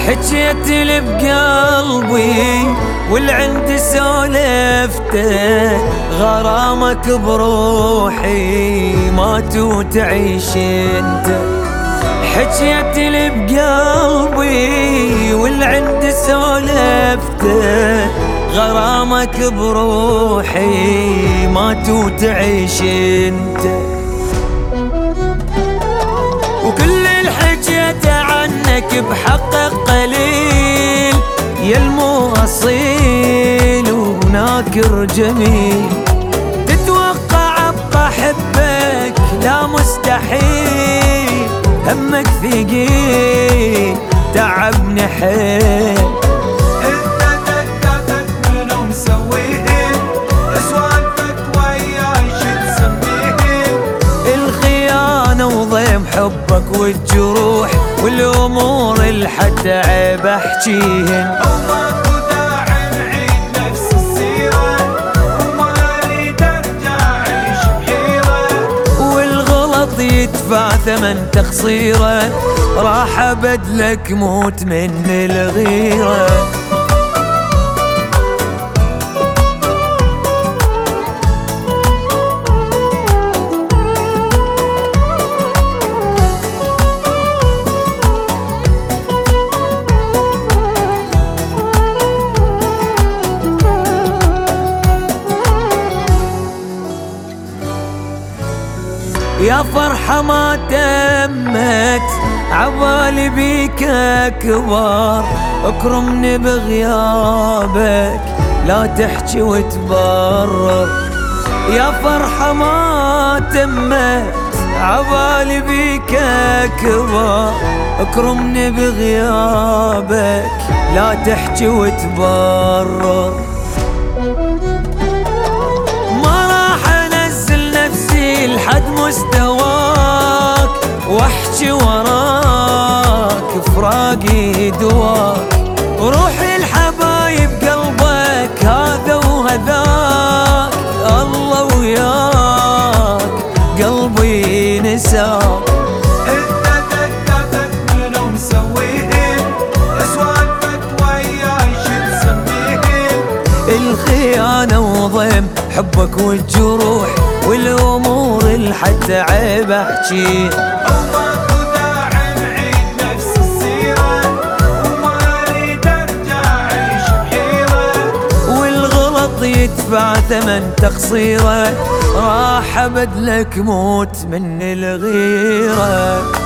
حجيت اللي بقلبي والعند سولفته، غرامك بروحي مات وتعيش انت. حجيت اللي بقلبي والعند سولفته، غرامك بروحي مات وتعيش انت. وكل الحجيت عنك بحقك قليل، يا المواصيل وناكر جميل. تتوقع ابقى احبك لا مستحيل، همك ثقيل تعبني حيل. انت دقاتك منو مسويهن، سوالفك وياي شو تسميهن. الخيانة وضيم حبك والجروح والامور الحد عيب احجيهن. وماكو داعي نعيد نفس السيرة، وما اريد ارجع اعيش بحيرة. والغلط يدفع ثمن تقصيره، راح ابدلك موت من الغيرة. يا فرحة ما تمت عبالي بيك أكبر، اكرمني بغيابك لا تحكي وتبرر. يا فرحة ما تمت عبالي بيك أكبر، اكرمني بغيابك لا تحكي وتبرر. لحد مستواك واحكي وراك فراقي دواك، روحي الحبايب قلبك هذا وهذاك، الله وياك قلبي نساك. انت دقاتك منو مسويهن، سوالفك وياي شو تسميهن. الخيانة وضيم حبك والجروح والامور الحد عيب احجيها. وماكو داعي نعيد نفس السيرة، وما اريد ارجع اعيش بحيرة. والغلط يدفع ثمن تقصيره، راح ابدلك موت من الغيرة.